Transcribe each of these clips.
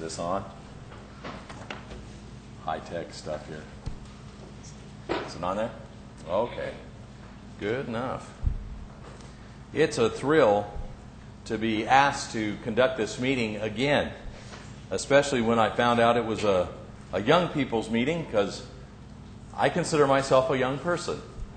this on? High-tech stuff here. Is it on there? Okay. Good enough. It's a thrill to be asked to conduct this meeting again, especially when I found out it was a young people's meeting, because I consider myself a young person.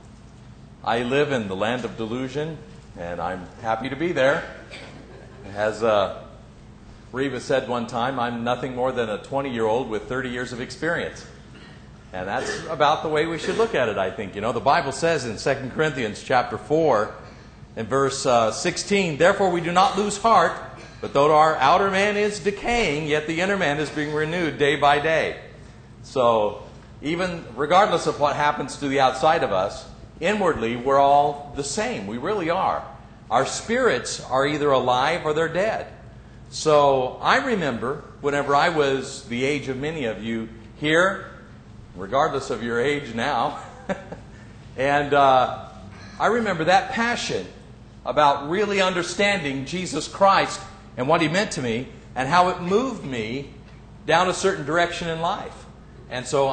I live in the land of delusion, and I'm happy to be there. As Reva said one time, I'm nothing more than a 20-year-old with 30 years of experience. And that's about the way we should look at it, I think. You know, the Bible says in 2 Corinthians chapter 4, in verse 16, "Therefore we do not lose heart, but though our outer man is decaying, yet the inner man is being renewed day by day." So, even regardless of what happens to the outside of us, inwardly we're all the same. We really are. Our spirits are either alive or they're dead. So, I remember whenever I was the age of many of you here, regardless of your age now, and I remember that passion about really understanding Jesus Christ and what He meant to me and how it moved me down a certain direction in life. And so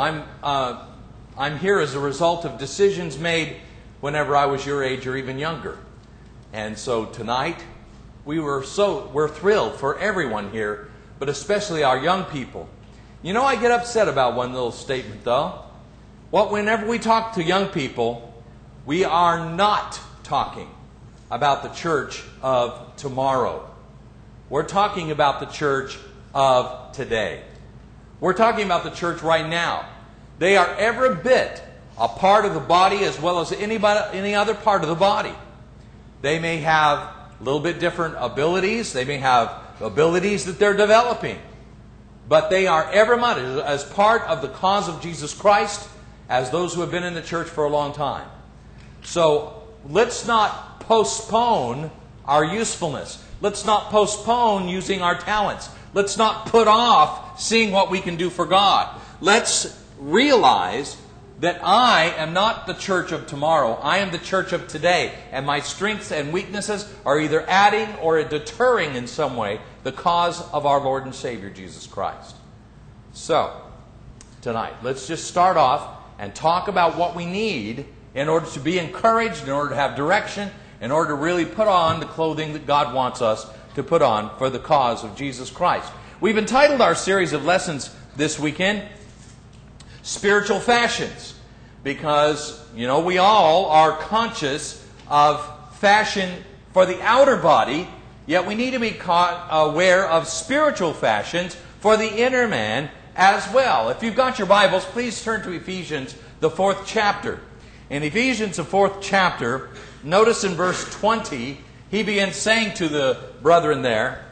I'm here as a result of decisions made whenever I was your age or even younger. And so tonight we're thrilled for everyone here, but especially our young people. You know, I get upset about one little statement though. Whenever we talk to young people, we are not talking about the church of tomorrow. We're talking about the church of today. We're talking about the church right now. They are every bit a part of the body as well as any other part of the body. They may have a little bit different abilities. They may have abilities that they're developing. But they are every much as part of the cause of Jesus Christ as those who have been in the church for a long time. So let's not postpone our usefulness. Let's not postpone using our talents. Let's not put off seeing what we can do for God. Let's realize that I am not the church of tomorrow. I am the church of today. And my strengths and weaknesses are either adding or deterring in some way the cause of our Lord and Savior, Jesus Christ. So, tonight, let's just start off and talk about what we need in order to be encouraged, in order to have direction, in order to really put on the clothing that God wants us to put on for the cause of Jesus Christ. We've entitled our series of lessons this weekend, Spiritual Fashions, because, you know, we all are conscious of fashion for the outer body, yet we need to be aware of spiritual fashions for the inner man as well. If you've got your Bibles, please turn to Ephesians, the 4th chapter. In Ephesians, the 4th chapter, notice in verse 20, he begins saying to the brethren there,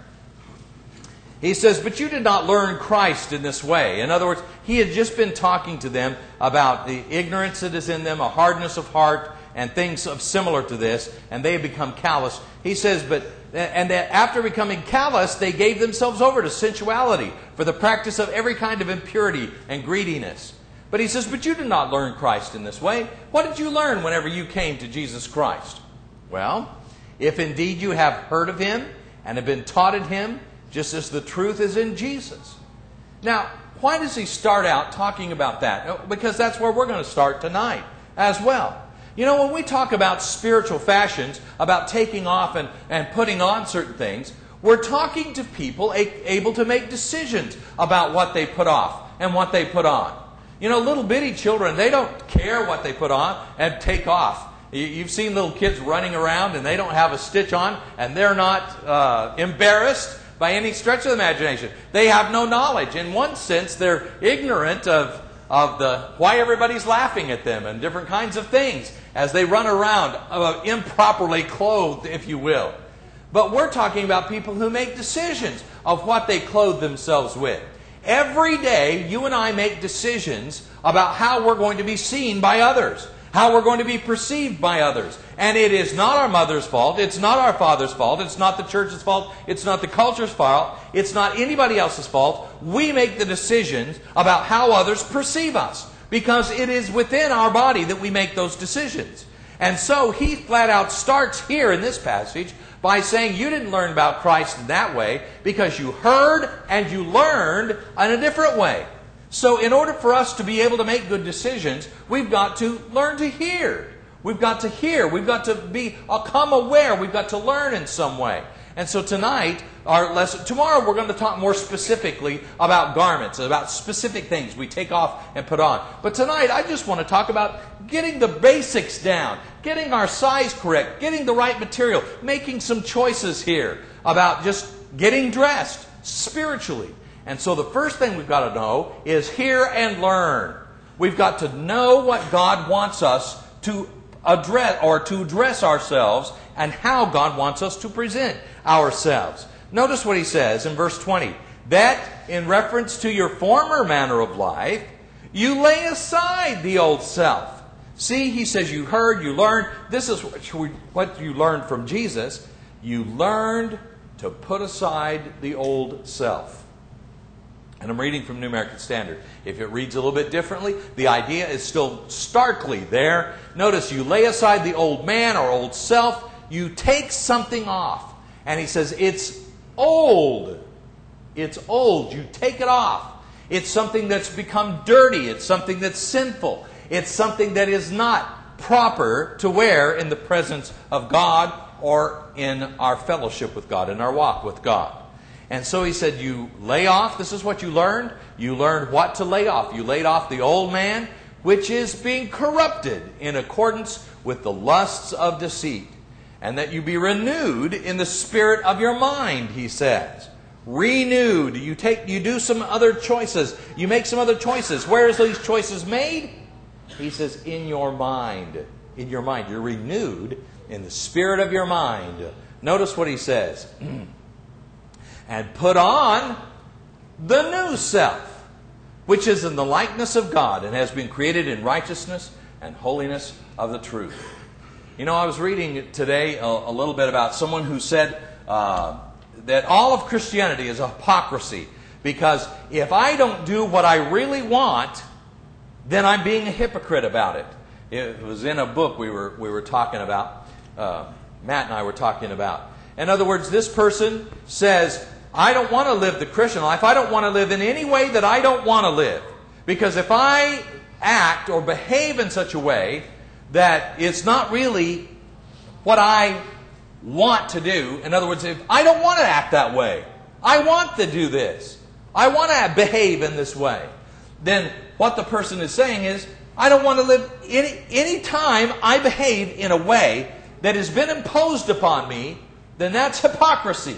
he says, "But you did not learn Christ in this way." In other words, he had just been talking to them about the ignorance that is in them, a hardness of heart, and things similar to this, and they have become callous. He says, and that after becoming callous, they gave themselves over to sensuality for the practice of every kind of impurity and greediness. But he says, "But you did not learn Christ in this way." What did you learn whenever you came to Jesus Christ? Well, if indeed you have heard of Him and have been taught in Him, just as the truth is in Jesus. Now, why does he start out talking about that? Because that's where we're going to start tonight as well. You know, when we talk about spiritual fashions, about taking off and putting on certain things, we're talking to people able to make decisions about what they put off and what they put on. You know, little bitty children, they don't care what they put on and take off. You've seen little kids running around and they don't have a stitch on and they're not embarrassed by any stretch of the imagination. They have no knowledge. In one sense, they're ignorant of why everybody's laughing at them and different kinds of things as they run around improperly clothed, if you will. But we're talking about people who make decisions of what they clothe themselves with. Every day, you and I make decisions about how we're going to be seen by others, how we're going to be perceived by others. And it is not our mother's fault, it's not our father's fault, it's not the church's fault, it's not the culture's fault, it's not anybody else's fault. We make the decisions about how others perceive us, because it is within our body that we make those decisions. And so he flat out starts here in this passage by saying you didn't learn about Christ in that way because you heard and you learned in a different way. So in order for us to be able to make good decisions, we've got to learn to hear. We've got to hear. We've got to become aware. We've got to learn in some way. And so tonight, tomorrow we're going to talk more specifically about garments, about specific things we take off and put on. But tonight I just want to talk about getting the basics down, getting our size correct, getting the right material, making some choices here about just getting dressed spiritually. And so the first thing we've got to know is hear and learn. We've got to know what God wants us to address or to dress ourselves and how God wants us to present ourselves. Notice what he says in verse 20. That in reference to your former manner of life, you lay aside the old self. See, he says you heard, you learned. This is what you learned from Jesus. You learned to put aside the old self. And I'm reading from New American Standard. If it reads a little bit differently, the idea is still starkly there. Notice you lay aside the old man or old self. You take something off. And he says it's old. It's old. You take it off. It's something that's become dirty. It's something that's sinful. It's something that is not proper to wear in the presence of God or in our fellowship with God, in our walk with God. And so he said, you lay off. This is what you learned. You learned what to lay off. You laid off the old man, which is being corrupted in accordance with the lusts of deceit. And that you be renewed in the spirit of your mind, he says. Renewed. You do some other choices. You make some other choices. Where is these choices made? He says, in your mind. In your mind. You're renewed in the spirit of your mind. Notice what he says. And put on the new self, which is in the likeness of God and has been created in righteousness and holiness of the truth. You know, I was reading today a little bit about someone who said that all of Christianity is a hypocrisy because if I don't do what I really want, then I'm being a hypocrite about it. It was in a book we were talking about, Matt and I were talking about. In other words, this person says, I don't want to live the Christian life. I don't want to live in any way that I don't want to live. Because if I act or behave in such a way that it's not really what I want to do, in other words, if I don't want to act that way, I want to do this, I want to behave in this way, then what the person is saying is, I don't want to live any time I behave in a way that has been imposed upon me, then that's hypocrisy.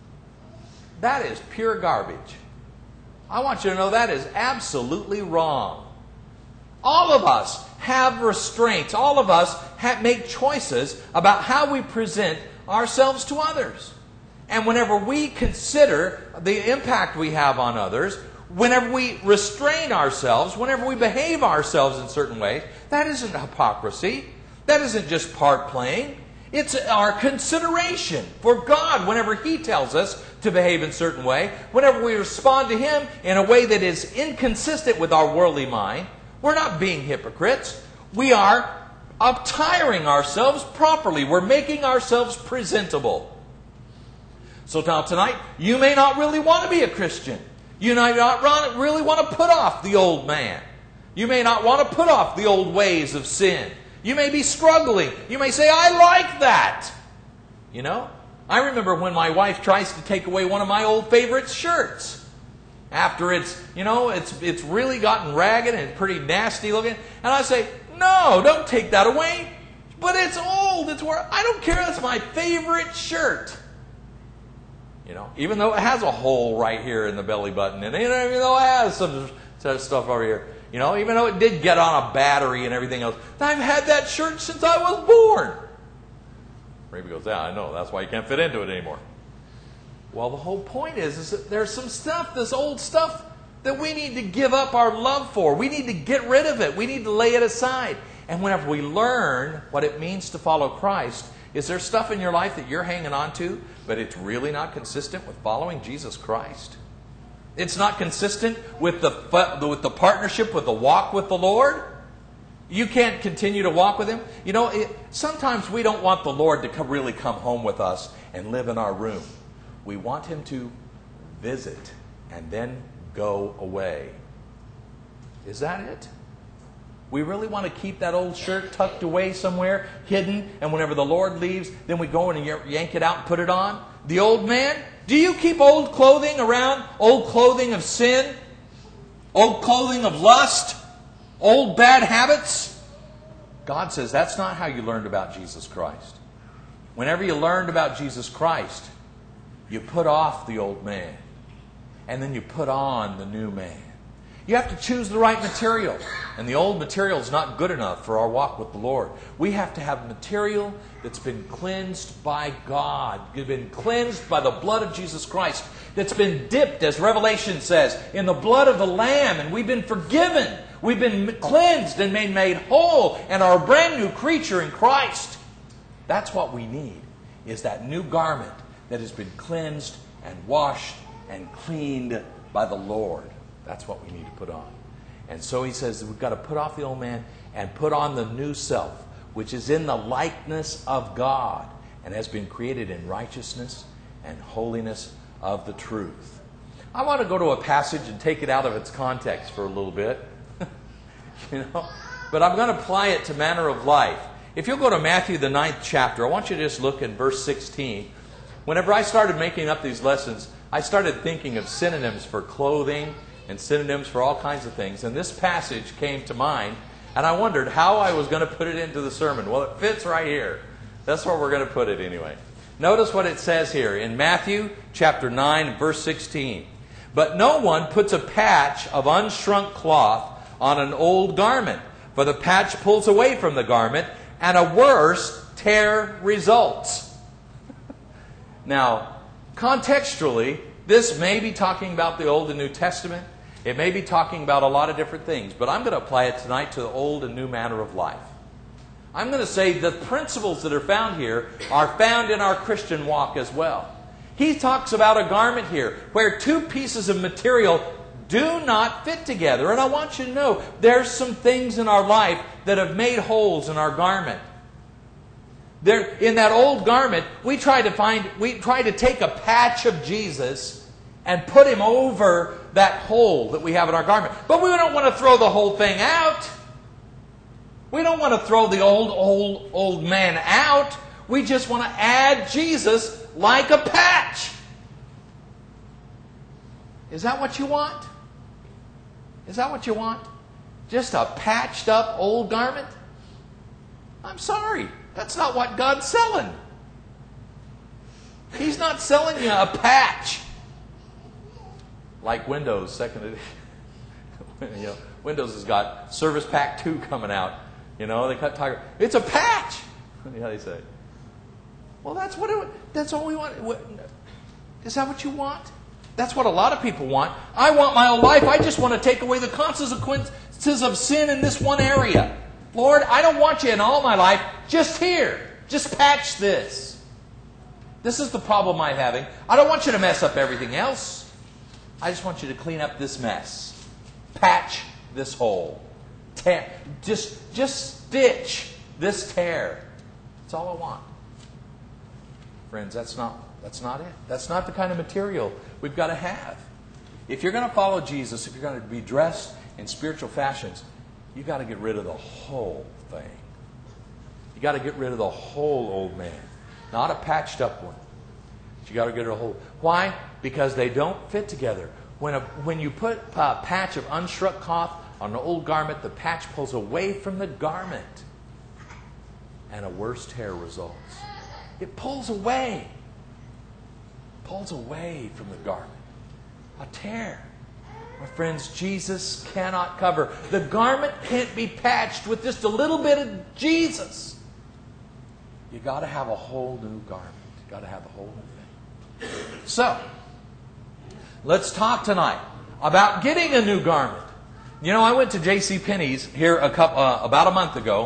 That is pure garbage. I want you to know that is absolutely wrong. All of us have restraints. All of us make choices about how we present ourselves to others. And whenever we consider the impact we have on others, whenever we restrain ourselves, whenever we behave ourselves in certain ways, that isn't hypocrisy. That isn't just part playing. It's our consideration for God whenever He tells us to behave in a certain way. Whenever we respond to Him in a way that is inconsistent with our worldly mind, we're not being hypocrites. We are attiring ourselves properly. We're making ourselves presentable. So now tonight, you may not really want to be a Christian. You may not really want to put off the old man. You may not want to put off the old ways of sin. You may be struggling. You may say, I like that. You know, I remember when my wife tries to take away one of my old favorite shirts. After it's really gotten ragged and pretty nasty looking. And I say, no, don't take that away. But it's old. I don't care. That's my favorite shirt. You know, even though it has a hole right here in the belly button. And even though it has some stuff over here. You know, even though it did get on a battery and everything else. I've had that shirt since I was born. Raby goes, yeah, I know. That's why you can't fit into it anymore. Well, the whole point is that there's some stuff, this old stuff, that we need to give up our love for. We need to get rid of it. We need to lay it aside. And whenever we learn what it means to follow Christ, is there stuff in your life that you're hanging on to, but it's really not consistent with following Jesus Christ? It's not consistent with the partnership, with the walk with the Lord? You can't continue to walk with Him? You know, sometimes we don't want the Lord to really come home with us and live in our room. We want him to visit and then go away. Is that it? We really want to keep that old shirt tucked away somewhere, hidden, and whenever the Lord leaves, then we go in and yank it out and put it on? The old man? Do you keep old clothing around? Old clothing of sin? Old clothing of lust? Old bad habits? God says that's not how you learned about Jesus Christ. Whenever you learned about Jesus Christ, you put off the old man, and then you put on the new man. You have to choose the right material, and the old material is not good enough for our walk with the Lord. We have to have material that's been cleansed by God, it's been cleansed by the blood of Jesus Christ, that's been dipped, as Revelation says, in the blood of the Lamb, and we've been forgiven. We've been cleansed and made whole, and are a brand new creature in Christ. That's what we need, is that new garment that has been cleansed and washed and cleaned by the Lord. That's what we need to put on. And so he says that we've got to put off the old man and put on the new self, which is in the likeness of God and has been created in righteousness and holiness of the truth. I want to go to a passage and take it out of its context for a little bit. But I'm going to apply it to manner of life. If you'll go to Matthew, the 9th chapter, I want you to just look in verse 16. Whenever I started making up these lessons, I started thinking of synonyms for clothing and synonyms for all kinds of things. And this passage came to mind, and I wondered how I was going to put it into the sermon. Well, it fits right here. That's where we're going to put it anyway. Notice what it says here in Matthew chapter 9, verse 16. But no one puts a patch of unshrunk cloth on an old garment, for the patch pulls away from the garment, and a worse tear results. Now, contextually, this may be talking about the Old and New Testament. It may be talking about a lot of different things, but I'm going to apply it tonight to the old and new manner of life. I'm going to say the principles that are found here are found in our Christian walk as well. He talks about a garment here where two pieces of material do not fit together. And I want you to know there's some things in our life that have made holes in our garment. There, in that old garment, we try to take a patch of Jesus and put him over that hole that we have in our garment. But we don't want to throw the whole thing out. We don't want to throw the old man out. We just want to add Jesus like a patch. Is that what you want? Is that what you want? Just a patched up old garment? I'm sorry. That's not what God's selling. He's not selling you a patch. Like Windows, second edition. Windows has got Service Pack 2 coming out. They cut Tiger. It's a patch. Yeah, they say. Well, that's all we want. Is that what you want? That's what a lot of people want. I want my own life. I just want to take away the consequences of sin in this one area. Lord, I don't want you in all my life. Just here. Just patch this. This is the problem I'm having. I don't want you to mess up everything else. I just want you to clean up this mess. Patch this hole. Tear. Just stitch this tear. That's all I want. Friends, that's not it. That's not the kind of material we've got to have. If you're going to follow Jesus, if you're going to be dressed in spiritual fashions, you've got to get rid of the whole thing. You've got to get rid of the whole old man. Not a patched up one. But you got to get rid of the whole. Why? Because they don't fit together. When you put a patch of unshrunk cloth on an old garment, the patch pulls away from the garment. And a worse tear results. It pulls away. Pulls away from the garment. A tear. My friends, Jesus cannot cover. The garment can't be patched with just a little bit of Jesus. You got to have a whole new garment. You got to have a whole new thing. So, let's talk tonight about getting a new garment. I went to JCPenney's here about a month ago,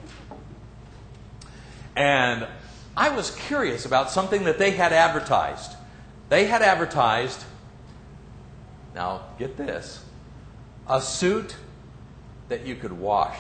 and I was curious about something that they had advertised. They had advertised, now get this, a suit that you could wash.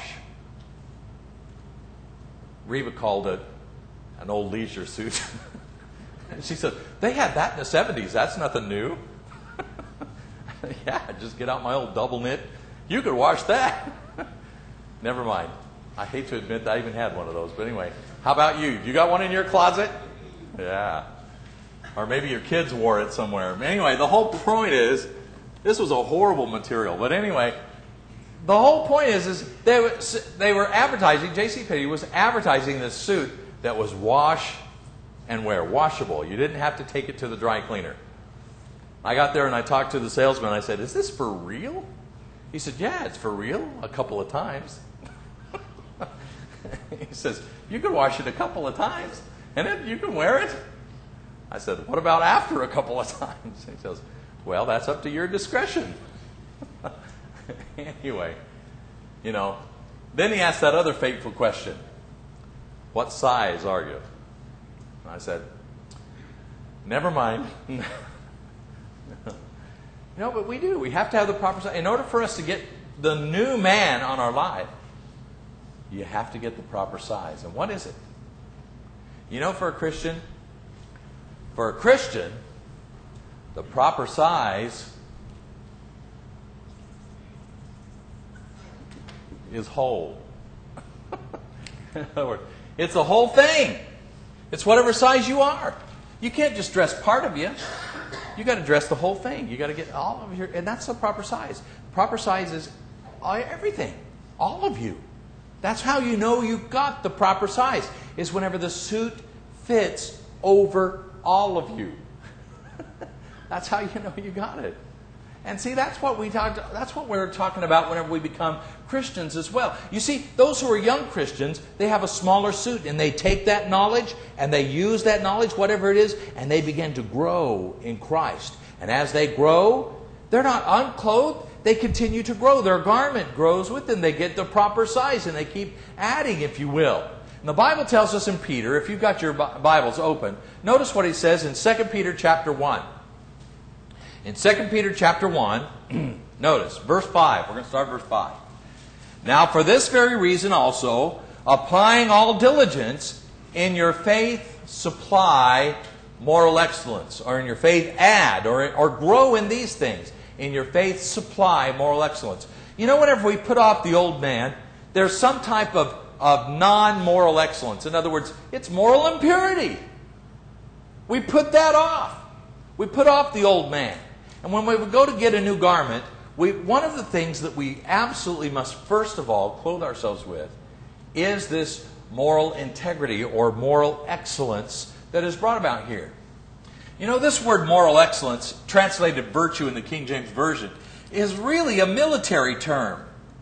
Reba called it an old leisure suit. And she said, they had that in the 70s. That's nothing new. Yeah, just get out my old double knit. You could wash that. Never mind. I hate to admit that I even had one of those. But anyway, how about you? You got one in your closet? Yeah. Or maybe your kids wore it somewhere. Anyway, the whole point is, this was a horrible material. But anyway, the whole point is they were advertising, JCPenney was advertising this suit that was wash and wear, washable. You didn't have to take it to the dry cleaner. I got there and I talked to the salesman. I said, is this for real? He said, yeah, it's for real, a couple of times. He says, you can wash it a couple of times and then you can wear it. I said, what about after a couple of times? He says, well, that's up to your discretion. Anyway, then he asked that other fateful question. What size are you? And I said, never mind. But we do. We have to have the proper size. In order for us to get the new man on our life, you have to get the proper size. And what is it? For a Christian, the proper size is whole. In other words, it's the whole thing. It's whatever size you are. You can't just dress part of you. You got to dress the whole thing. You got to get all of your, and that's the proper size. The proper size is everything, all of you. That's how you know you've got the proper size. Is whenever the suit fits over all of you. That's how you know you got it. And see, that's what we're talking about whenever we become Christians as well. You see, those who are young Christians, they have a smaller suit and they take that knowledge and they use that knowledge, whatever it is, and they begin to grow in Christ. And as they grow, they're not unclothed, they continue to grow. Their garment grows with them. They get the proper size and they keep adding, if you will. And the Bible tells us in Peter, if you've got your Bibles open, notice what he says in 2 Peter chapter 1. In 2 Peter chapter 1, notice, verse 5. We're going to start verse 5. Now for this very reason also, applying all diligence, in your faith supply moral excellence. Or in your faith add, or grow in these things. In your faith supply moral excellence. Whenever we put off the old man, there's some type of non-moral excellence. In other words, it's moral impurity. We put that off. We put off the old man. And when we would go to get a new garment, one of the things that we absolutely must first of all clothe ourselves with is this moral integrity or moral excellence that is brought about here. This word moral excellence, translated virtue in the King James Version, is really a military term.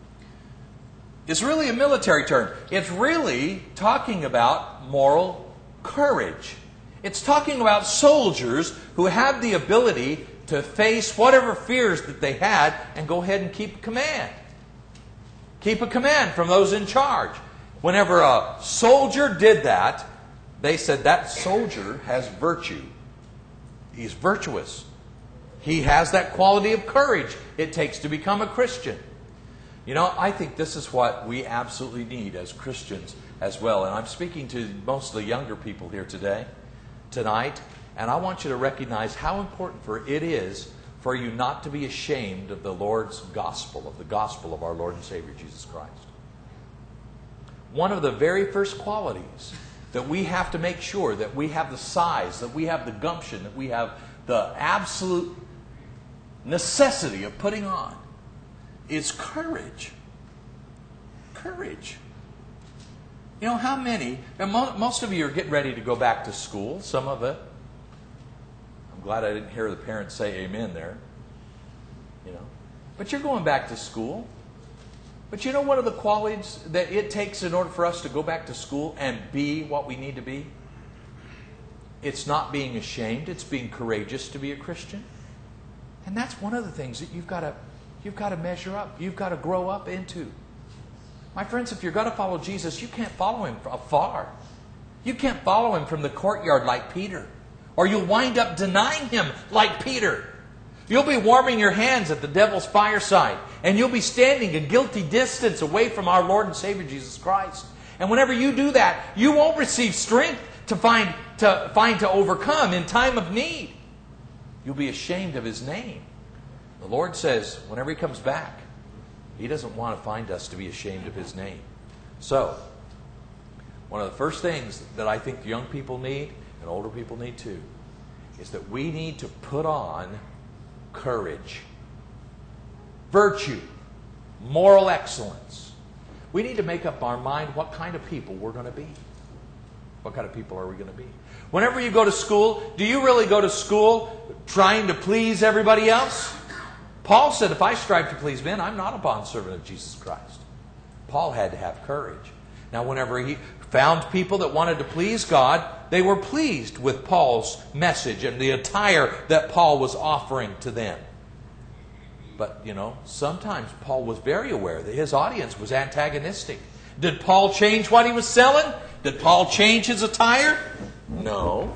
It's really a military term. It's really talking about moral courage. It's talking about soldiers who have the ability to face whatever fears that they had and go ahead and keep command. Keep a command from those in charge. Whenever a soldier did that, they said that soldier has virtue. He's virtuous. He has that quality of courage it takes to become a Christian. I think this is what we absolutely need as Christians as well. And I'm speaking to mostly younger people here tonight. And I want you to recognize how important it is for you not to be ashamed of the Lord's gospel, of the gospel of our Lord and Savior Jesus Christ. One of the very first qualities that we have to make sure that we have the size, that we have the gumption, that we have the absolute necessity of putting on is courage. Courage. How many, and most of you are getting ready to go back to school, some of it. I'm glad I didn't hear the parents say amen there. But you're going back to school. But one of the qualities that it takes in order for us to go back to school and be what we need to be? It's not being ashamed. It's being courageous to be a Christian. And that's one of the things that you've got to measure up. You've got to grow up into. My friends, if you're going to follow Jesus, you can't follow Him from afar. You can't follow Him from the courtyard like Peter. Or you'll wind up denying Him like Peter. You'll be warming your hands at the devil's fireside. And you'll be standing a guilty distance away from our Lord and Savior Jesus Christ. And whenever you do that, you won't receive strength to overcome in time of need. You'll be ashamed of His name. The Lord says, whenever He comes back, He doesn't want to find us to be ashamed of His name. So, one of the first things that I think young people need, and older people need too, is that we need to put on courage, virtue, moral excellence. We need to make up our mind what kind of people we're going to be. What kind of people are we going to be? Whenever you go to school, do you really go to school trying to please everybody else? Paul said, if I strive to please men, I'm not a bondservant of Jesus Christ. Paul had to have courage. Now, whenever he found people that wanted to please God, they were pleased with Paul's message and the attire that Paul was offering to them. But, sometimes Paul was very aware that his audience was antagonistic. Did Paul change what he was selling? Did Paul change his attire? No.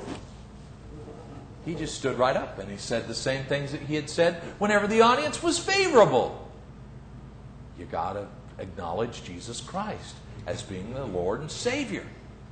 He just stood right up and he said the same things that he had said whenever the audience was favorable. You got to acknowledge Jesus Christ as being the Lord and Savior.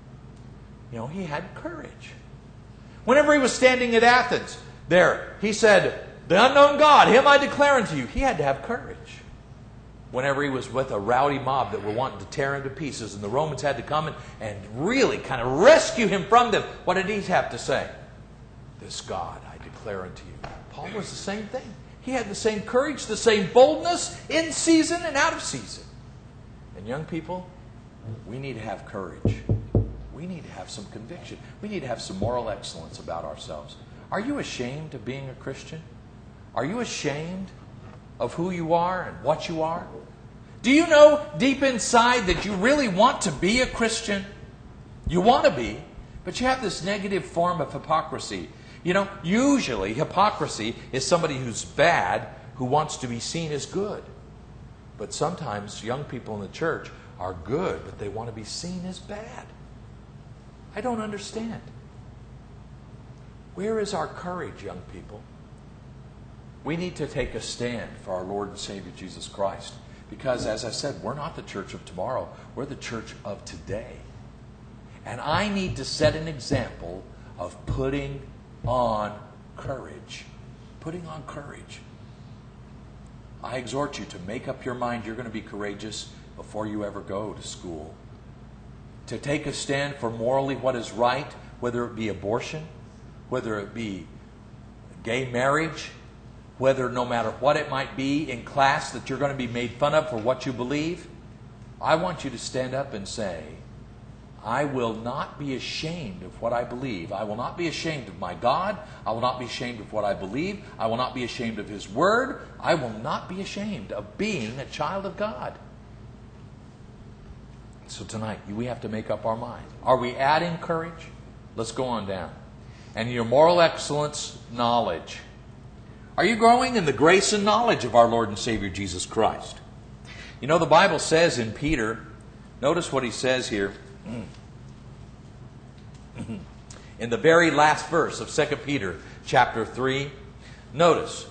He had courage. Whenever he was standing at Athens, there, he said, the unknown God, Him I declare unto you. He had to have courage. Whenever he was with a rowdy mob that were wanting to tear him to pieces, and the Romans had to come and really kind of rescue him from them, what did he have to say? This God I declare unto you. Paul was the same thing. He had the same courage, the same boldness in season and out of season. And young people, we need to have courage. We need to have some conviction. We need to have some moral excellence about ourselves. Are you ashamed of being a Christian? Are you ashamed of who you are and what you are? Do you know deep inside that you really want to be a Christian? You want to be, but you have this negative form of hypocrisy. Usually hypocrisy is somebody who's bad who wants to be seen as good. But sometimes young people in the church are good, but they want to be seen as bad. I don't understand. Where is our courage, young people? We need to take a stand for our Lord and Savior Jesus Christ. Because, as I said, we're not the church of tomorrow. We're the church of today. And I need to set an example of putting on courage. Putting on courage. I exhort you to make up your mind you're going to be courageous before you ever go to school. To take a stand for morally what is right, whether it be abortion, whether it be gay marriage, whether no matter what it might be in class that you're going to be made fun of for what you believe. I want you to stand up and say, I will not be ashamed of what I believe. I will not be ashamed of my God. I will not be ashamed of what I believe. I will not be ashamed of His Word. I will not be ashamed of being a child of God. So tonight, we have to make up our mind. Are we adding courage? Let's go on down. And your moral excellence, knowledge. Are you growing in the grace and knowledge of our Lord and Savior Jesus Christ? The Bible says in Peter, notice what he says here. In the very last verse of 2 Peter chapter 3, notice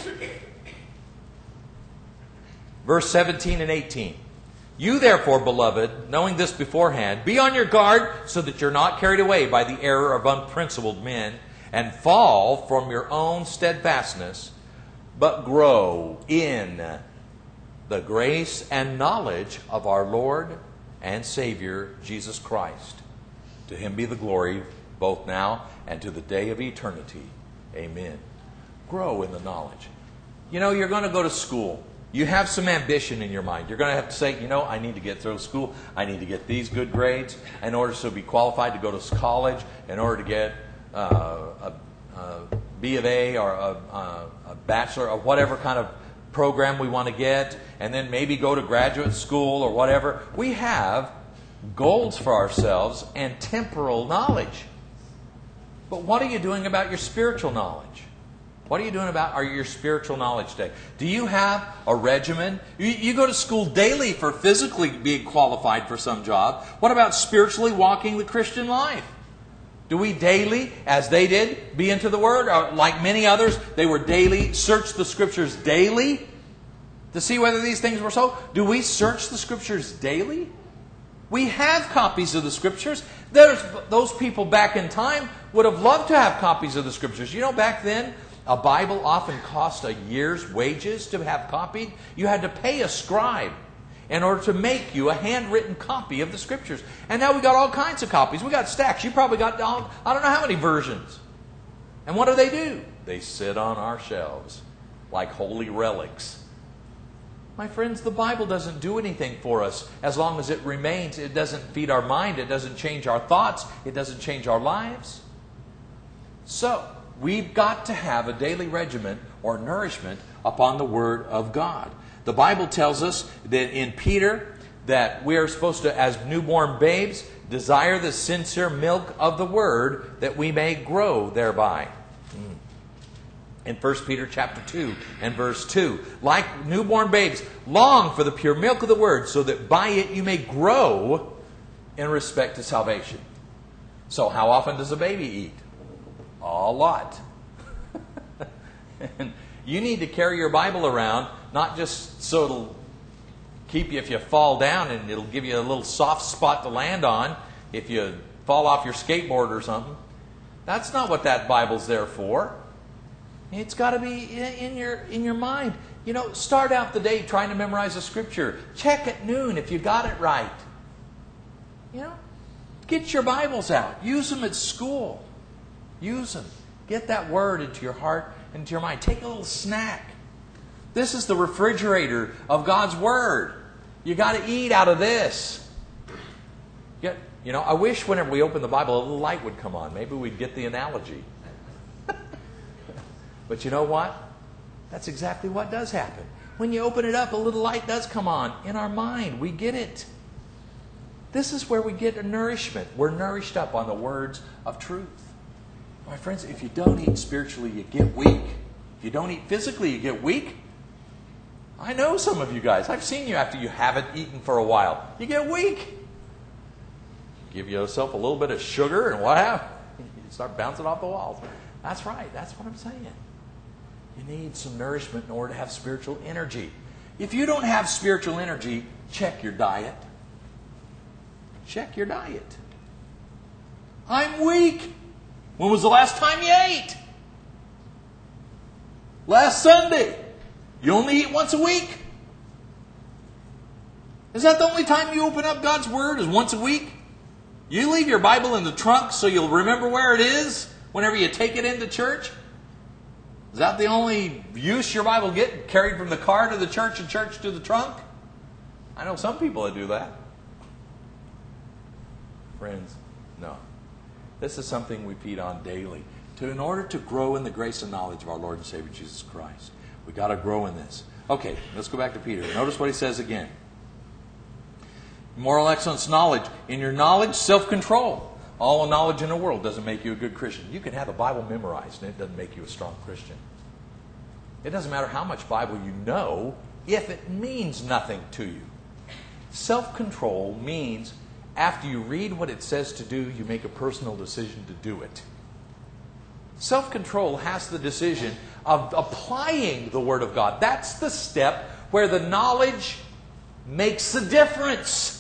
verse 17 and 18. You therefore, beloved, knowing this beforehand, be on your guard so that you're not carried away by the error of unprincipled men and fall from your own steadfastness, but grow in the grace and knowledge of our Lord and Savior, Jesus Christ. To Him be the glory, both now and to the day of eternity. Amen. Grow in the knowledge. You're going to go to school. You have some ambition in your mind. You're going to have to say, I need to get through school. I need to get these good grades in order to be qualified to go to college, in order to get a B of A or a bachelor or whatever kind of program we want to get, and then maybe go to graduate school or whatever. We have goals for ourselves and temporal knowledge. But what are you doing about your spiritual knowledge? What are you doing about your spiritual knowledge today? Do you have a regimen? You go to school daily for physically being qualified for some job. What about spiritually walking the Christian life? Do we daily, as they did, be into the Word? Or like many others, they were daily, search the Scriptures daily to see whether these things were so? Do we search the Scriptures daily? We have copies of the Scriptures. Those people back in time would have loved to have copies of the Scriptures. You know, back then, a Bible often cost a year's wages to have copied. You had to pay a scribe in order to make you a handwritten copy of the Scriptures. And now we got all kinds of copies. We got stacks. You probably got, I don't know how many versions. And what do? They sit on our shelves like holy relics. My friends, the Bible doesn't do anything for us as long as it remains. It doesn't feed our mind. It doesn't change our thoughts. It doesn't change our lives. So, we've got to have a daily regimen or nourishment upon the Word of God. The Bible tells us that in Peter that we are supposed to, as newborn babes, desire the sincere milk of the Word that we may grow thereby. In 1 Peter chapter 2 and verse 2. Like newborn babes, long for the pure milk of the Word, so that by it you may grow in respect to salvation. So how often does a baby eat? A lot. And you need to carry your Bible around, not just so it'll keep you if you fall down and it'll give you a little soft spot to land on if you fall off your skateboard or something. That's not what that Bible's there for. It's got to be in your mind. You know, start out the day trying to memorize a Scripture. Check at noon if you got it right. You know, get your Bibles out. Use them at school. Use them. Get that Word into your heart and into your mind. Take a little snack. This is the refrigerator of God's Word. You got to eat out of this. You know, I wish whenever we open the Bible, a little light would come on. Maybe we'd get the analogy. But you know what? That's exactly what does happen. When you open it up, a little light does come on in our mind. We get it. This is where we get a nourishment. We're nourished up on the words of truth. My friends, if you don't eat spiritually, you get weak. If you don't eat physically, you get weak. I know some of you guys. I've seen you after you haven't eaten for a while. You get weak. Give yourself a little bit of sugar and what happens? You start bouncing off the walls. That's right. That's what I'm saying. You need some nourishment in order to have spiritual energy. If you don't have spiritual energy, check your diet. Check your diet. I'm weak. When was the last time you ate? Last Sunday. You only eat once a week? Is that the only time you open up God's Word, is once a week? You leave your Bible in the trunk so you'll remember where it is whenever you take it into church? Is that the only use your Bible get? Carried from the car to the church and church to the trunk? I know some people that do that. Friends, no. This is something we feed on daily. In order to grow in the grace and knowledge of our Lord and Savior Jesus Christ, we got to grow in this. Okay, let's go back to Peter. Notice what he says again. Moral excellence, knowledge. In your knowledge, self-control. All the knowledge in the world doesn't make you a good Christian. You can have the Bible memorized and it doesn't make you a strong Christian. It doesn't matter how much Bible you know if it means nothing to you. Self-control means after you read what it says to do, you make a personal decision to do it. Self-control has the decision of applying the Word of God. That's the step where the knowledge makes a difference.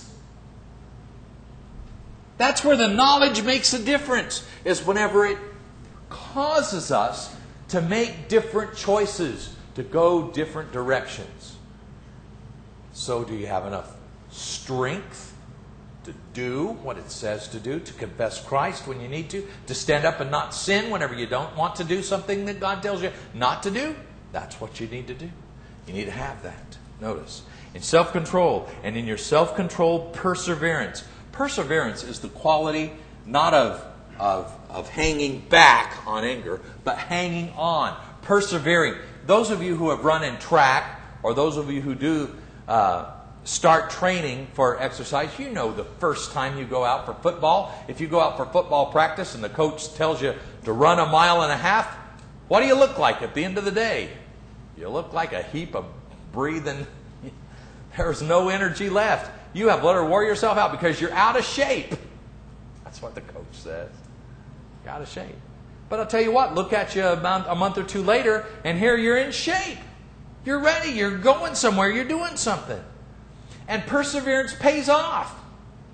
That's where the knowledge makes a difference, is whenever it causes us to make different choices, to go different directions. So do you have enough strength to do what it says to do, to confess Christ when you need to stand up and not sin whenever you don't want to do something that God tells you not to do? That's what you need to do. You need to have that. Notice, in self-control, and in your self-control, perseverance. Perseverance is the quality not of hanging back on anger, but hanging on, persevering. Those of you who have run in track, or those of you who do start training for exercise, you know the first time you go out for football, if you go out for football practice and the coach tells you to run 1.5 miles, what do you look like at the end of the day? You look like a heap of breathing. There's no energy left. You have let her wear yourself out because you're out of shape. That's what the coach says. You're out of shape. But I'll tell you what, look at you a month or two later, and here you're in shape. You're ready. You're going somewhere. You're doing something. And perseverance pays off.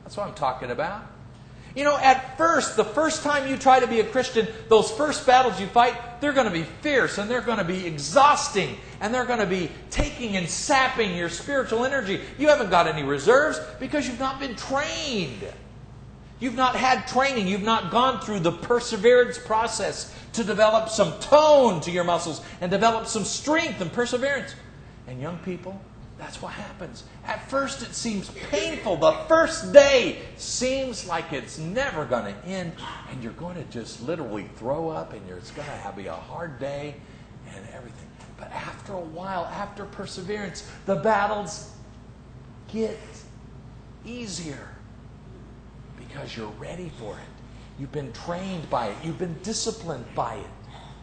That's what I'm talking about. You know, at first, the first time you try to be a Christian, those first battles you fight, they're going to be fierce and they're going to be exhausting and they're going to be taking and sapping your spiritual energy. You haven't got any reserves because you've not been trained. You've not had training. You've not gone through the perseverance process to develop some tone to your muscles and develop some strength and perseverance. And young people, that's what happens. At first it seems painful. The first day seems like it's never going to end. And you're going to just literally throw up and it's going to be a hard day and everything. But after a while, after perseverance, the battles get easier. Because you're ready for it. You've been trained by it. You've been disciplined by it.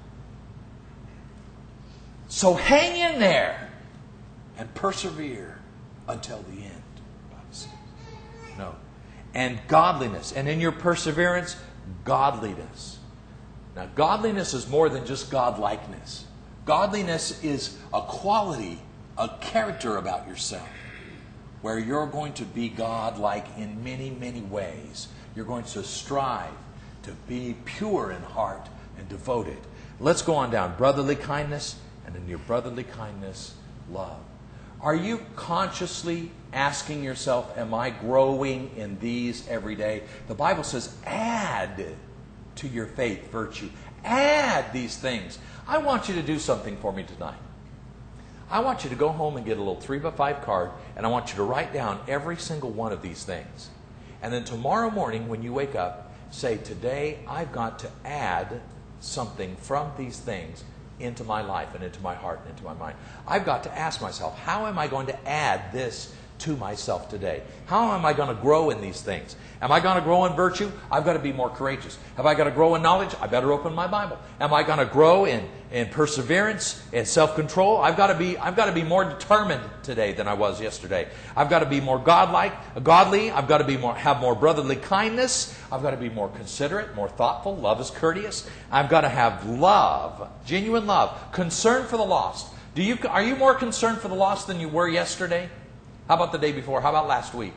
So hang in there. And persevere until the end. No. And godliness. And in your perseverance, godliness. Now, godliness is more than just godlikeness. Godliness is a quality, a character about yourself, where you're going to be God-like in many, many ways. You're going to strive to be pure in heart and devoted. Let's go on down. Brotherly kindness, and in your brotherly kindness, love. Are you consciously asking yourself, am I growing in these every day? The Bible says, add to your faith virtue. Add these things. I want you to do something for me tonight. I want you to go home and get a little 3x5 card, and I want you to write down every single one of these things. And then tomorrow morning when you wake up, say, today I've got to add something from these things into my life and into my heart and into my mind. I've got to ask myself, how am I going to add this to myself today? How am I going to grow in these things? Am I going to grow in virtue? I've got to be more courageous. Have I got to grow in knowledge? I better open my Bible. Am I going to grow in perseverance and self-control? I've got to be more determined today than I was yesterday. I've got to be more godly. I've got to have more brotherly kindness. I've got to be more considerate, more thoughtful. Love is courteous. I've got to have love, genuine love, concern for the lost. Are you more concerned for the lost than you were yesterday? How about the day before? How about last week?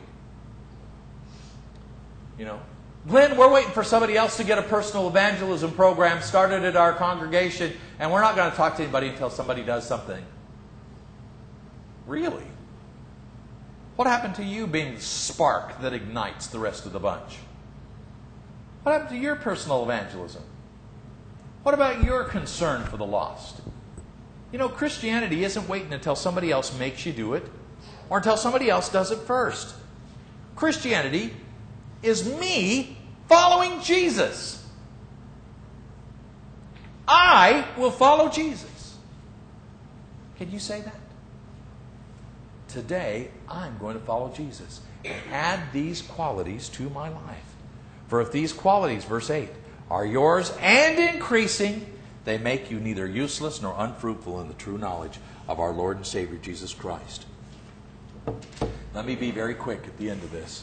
You know, Glenn, we're waiting for somebody else to get a personal evangelism program started at our congregation, and we're not going to talk to anybody until somebody does something. Really? What happened to you being the spark that ignites the rest of the bunch? What happened to your personal evangelism? What about your concern for the lost? You know, Christianity isn't waiting until somebody else makes you do it or until somebody else does it first. Christianity is me following Jesus. I will follow Jesus. Can you say that? Today, I'm going to follow Jesus and add these qualities to my life. For if these qualities, verse 8, are yours and increasing, they make you neither useless nor unfruitful in the true knowledge of our Lord and Savior Jesus Christ. Let me be very quick at the end of this.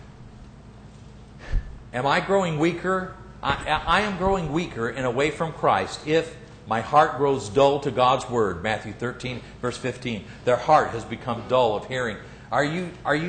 Am I growing weaker? I am growing weaker and away from Christ if my heart grows dull to God's Word. Matthew 13, verse 15. Their heart has become dull of hearing. Are you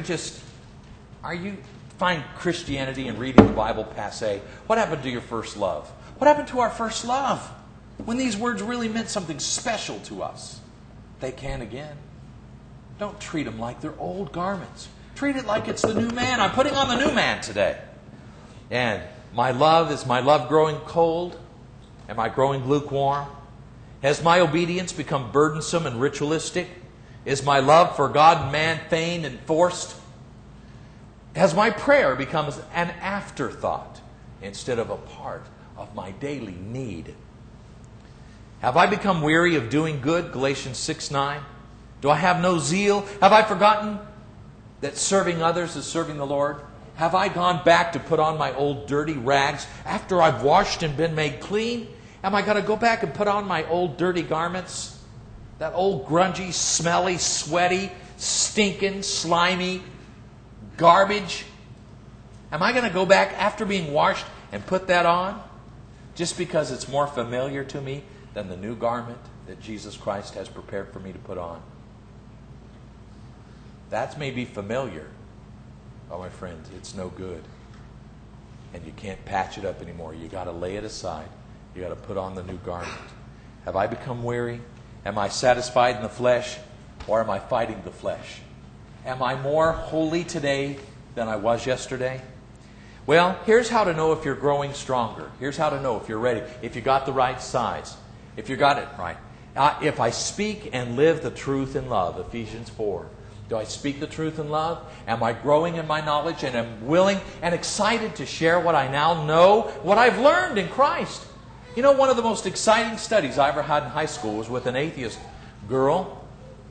find Christianity and reading the Bible passé? What happened to your first love? What happened to our first love? When these words really meant something special to us. They can again. Don't treat them like they're old garments. Treat it like it's the new man. I'm putting on the new man today. And is my love growing cold? Am I growing lukewarm? Has my obedience become burdensome and ritualistic? Is my love for God and man vain and forced? Has my prayer become an afterthought instead of a part of my daily need? Have I become weary of doing good? Galatians 6:9. Do I have no zeal? Have I forgotten that serving others is serving the Lord? Have I gone back to put on my old dirty rags after I've washed and been made clean? Am I going to go back and put on my old dirty garments? That old grungy, smelly, sweaty, stinking, slimy garbage? Am I going to go back after being washed and put that on? Just because it's more familiar to me than the new garment that Jesus Christ has prepared for me to put on? That may be familiar, Oh, my friends, it's no good. And you can't patch it up anymore. You got to lay it aside. You got to put on the new garment. Have I become weary? Am I satisfied in the flesh, or am I fighting the flesh? Am I more holy today than I was yesterday? Well, here's how to know if you're growing stronger. Here's how to know if you're ready, if you got the right size, if you got it right. If I speak and live the truth in love, Ephesians 4. Do I speak the truth in love? Am I growing in my knowledge and am willing and excited to share what I now know, what I've learned in Christ? You know, one of the most exciting studies I ever had in high school was with an atheist girl.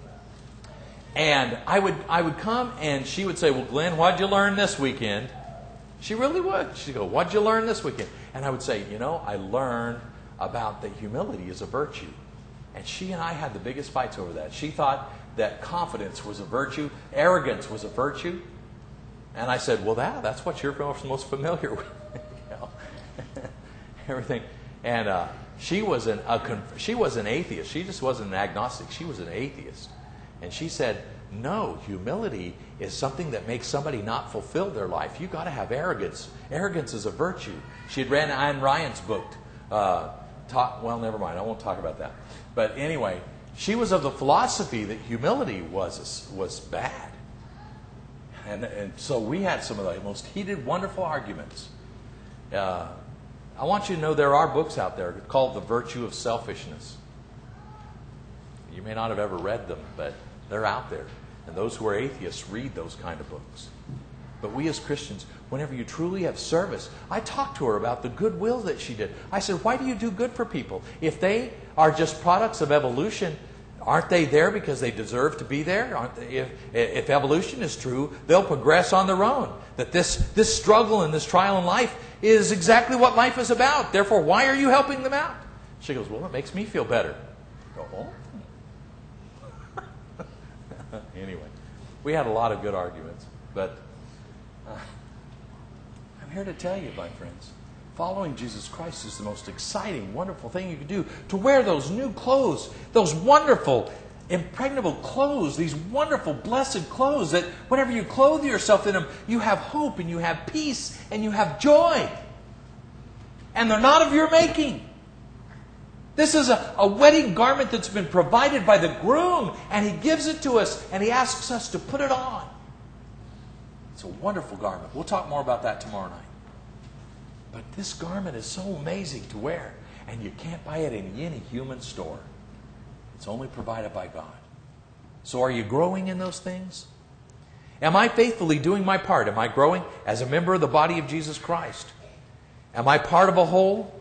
And I would come and she would say, well, Glenn, what'd you learn this weekend? She really would. She'd go, what'd you learn this weekend? And I would say, I learned about that humility is a virtue. And she and I had the biggest fights over that. She thought that confidence was a virtue, arrogance was a virtue. And I said, well, that's what you're most familiar with. Everything. And she was an atheist. She just wasn't an agnostic. She was an atheist. And she said, no, humility is something that makes somebody not fulfill their life. You've got to have arrogance. Arrogance is a virtue. She had read Ayn Rand's book. Well, never mind. I won't talk about that. But anyway, she was of the philosophy that humility was bad. And so we had some of the most heated, wonderful arguments. I want you to know there are books out there called The Virtue of Selfishness. You may not have ever read them, but they're out there. And those who are atheists read those kind of books. But we as Christians, whenever you truly have service, I talked to her about the goodwill that she did. I said, why do you do good for people? If they are just products of evolution, aren't they there because they deserve to be there? If evolution is true, they'll progress on their own. That this struggle and this trial in life is exactly what life is about. Therefore, why are you helping them out? She goes, well, it makes me feel better. I go, oh. Anyway, we had a lot of good arguments, but I'm here to tell you, my friends, following Jesus Christ is the most exciting, wonderful thing you can do. To wear those new clothes, those wonderful, impregnable clothes, these wonderful, blessed clothes that whenever you clothe yourself in them, you have hope and you have peace and you have joy. And they're not of your making. This is a wedding garment that's been provided by the groom, and he gives it to us, and he asks us to put it on. It's a wonderful garment. We'll talk more about that tomorrow night. But this garment is so amazing to wear, and you can't buy it in any human store. It's only provided by God. So are you growing in those things? Am I faithfully doing my part? Am I growing as a member of the body of Jesus Christ? Am I part of a whole?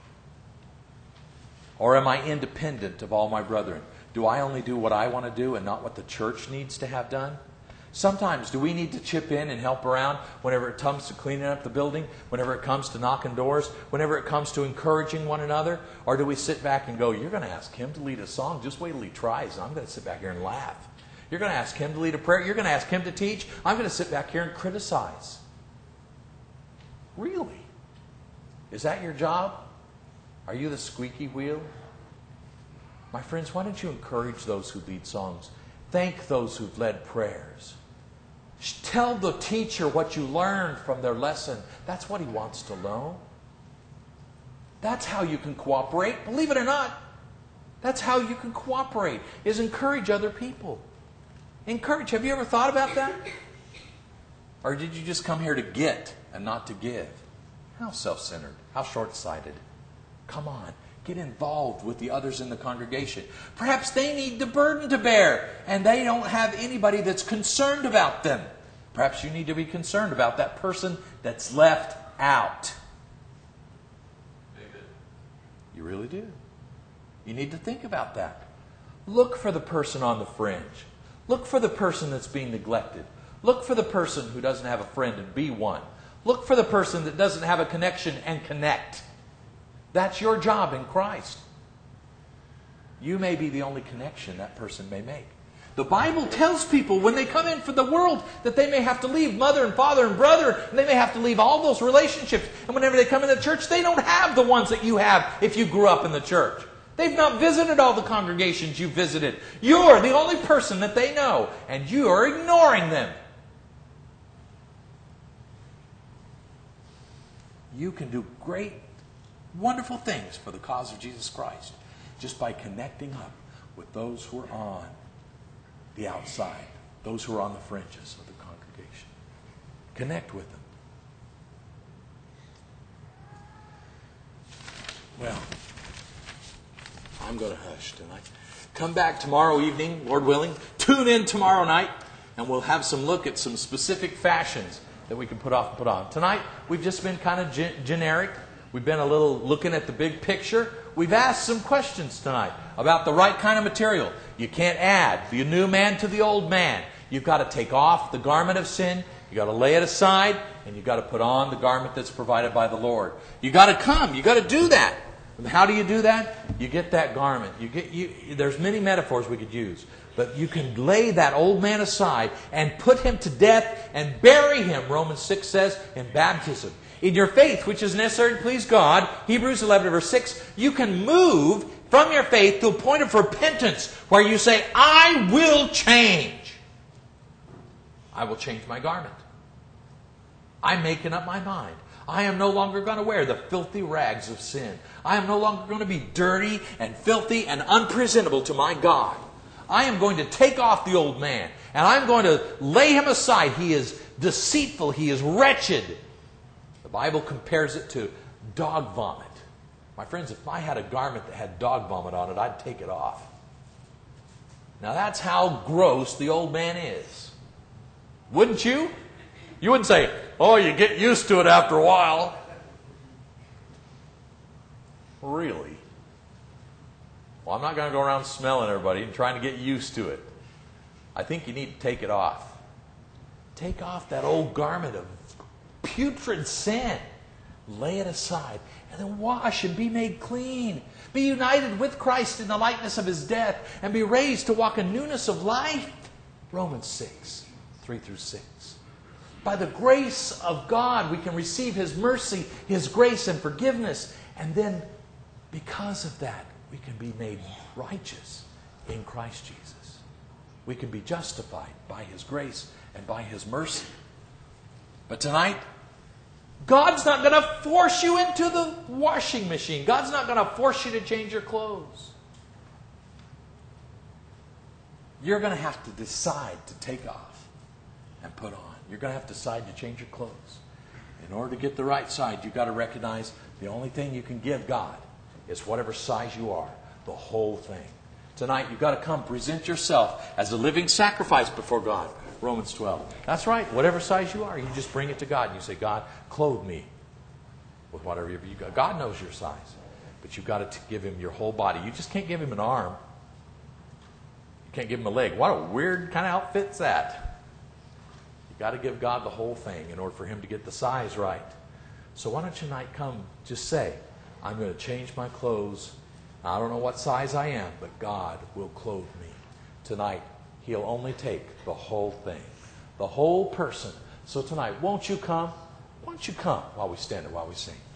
Or am I independent of all my brethren? Do I only do what I want to do and not what the church needs to have done? Sometimes do we need to chip in and help around whenever it comes to cleaning up the building, whenever it comes to knocking doors, whenever it comes to encouraging one another? Or do we sit back and go, you're going to ask him to lead a song, just wait till he tries, and I'm going to sit back here and laugh. You're going to ask him to lead a prayer, you're going to ask him to teach, I'm going to sit back here and criticize. Really? Is that your job? Are you the squeaky wheel? My friends, why don't you encourage those who lead songs? Thank those who've led prayers. Tell the teacher what you learned from their lesson. That's what he wants to know. That's how you can cooperate. Believe it or not, that's how you can cooperate, is encourage other people. Encourage. Have you ever thought about that? Or did you just come here to get and not to give? How self-centered. How short-sighted. Come on, get involved with the others in the congregation. Perhaps they need the burden to bear, and they don't have anybody that's concerned about them. Perhaps you need to be concerned about that person that's left out. Amen. You really do. You need to think about that. Look for the person on the fringe. Look for the person that's being neglected. Look for the person who doesn't have a friend and be one. Look for the person that doesn't have a connection and connect. That's your job in Christ. You may be the only connection that person may make. The Bible tells people when they come in for the world that they may have to leave mother and father and brother, and they may have to leave all those relationships. And whenever they come into church, they don't have the ones that you have if you grew up in the church. They've not visited all the congregations you visited. You're the only person that they know, and you are ignoring them. You can do great, wonderful things for the cause of Jesus Christ just by connecting up with those who are on the outside, those who are on the fringes of the congregation. Connect with them. Well, I'm going to hush tonight. Come back tomorrow evening, Lord willing. Tune in tomorrow night, and we'll have some look at some specific fashions that we can put off and put on. Tonight, we've just been kind of generic. We've been a little looking at the big picture. We've asked some questions tonight about the right kind of material. You can't add the new man to the old man. You've got to take off the garment of sin. You've got to lay it aside, and you've got to put on the garment that's provided by the Lord. You've got to come. You've got to do that. And how do you do that? You get that garment. There's many metaphors we could use. But you can lay that old man aside and put him to death and bury him, Romans 6 says, in baptism. In your faith, which is necessary to please God, Hebrews 11 verse 6, you can move from your faith to a point of repentance where you say, I will change. I will change my garment. I'm making up my mind. I am no longer going to wear the filthy rags of sin. I am no longer going to be dirty and filthy and unpresentable to my God. I am going to take off the old man, and I'm going to lay him aside. He is deceitful. He is wretched. The Bible compares it to dog vomit. My friends, if I had a garment that had dog vomit on it, I'd take it off. Now that's how gross the old man is. Wouldn't you? You wouldn't say, oh, you get used to it after a while. Really? Well, I'm not going to go around smelling everybody and trying to get used to it. I think you need to take it off. Take off that old garment of putrid sin. Lay it aside. And then wash and be made clean. Be united with Christ in the likeness of His death. And be raised to walk in newness of life. Romans 6, 3 through 6. By the grace of God, we can receive His mercy, His grace and forgiveness. And then, because of that, we can be made righteous in Christ Jesus. We can be justified by His grace and by His mercy. But tonight, God's not going to force you into the washing machine. God's not going to force you to change your clothes. You're going to have to decide to take off and put on. You're going to have to decide to change your clothes. In order to get the right side, you've got to recognize the only thing you can give God is whatever size you are, the whole thing. Tonight, you've got to come present yourself as a living sacrifice before God. Romans 12. That's right. Whatever size you are, you just bring it to God. And you say, God, clothe me with whatever you got. God knows your size. But you've got to give Him your whole body. You just can't give Him an arm. You can't give Him a leg. What a weird kind of outfit's that? You've got to give God the whole thing in order for Him to get the size right. So why don't you tonight come, just say, I'm going to change my clothes. I don't know what size I am, but God will clothe me. Tonight, He'll only take the whole thing, the whole person. So tonight, won't you come? Won't you come while we stand and while we sing?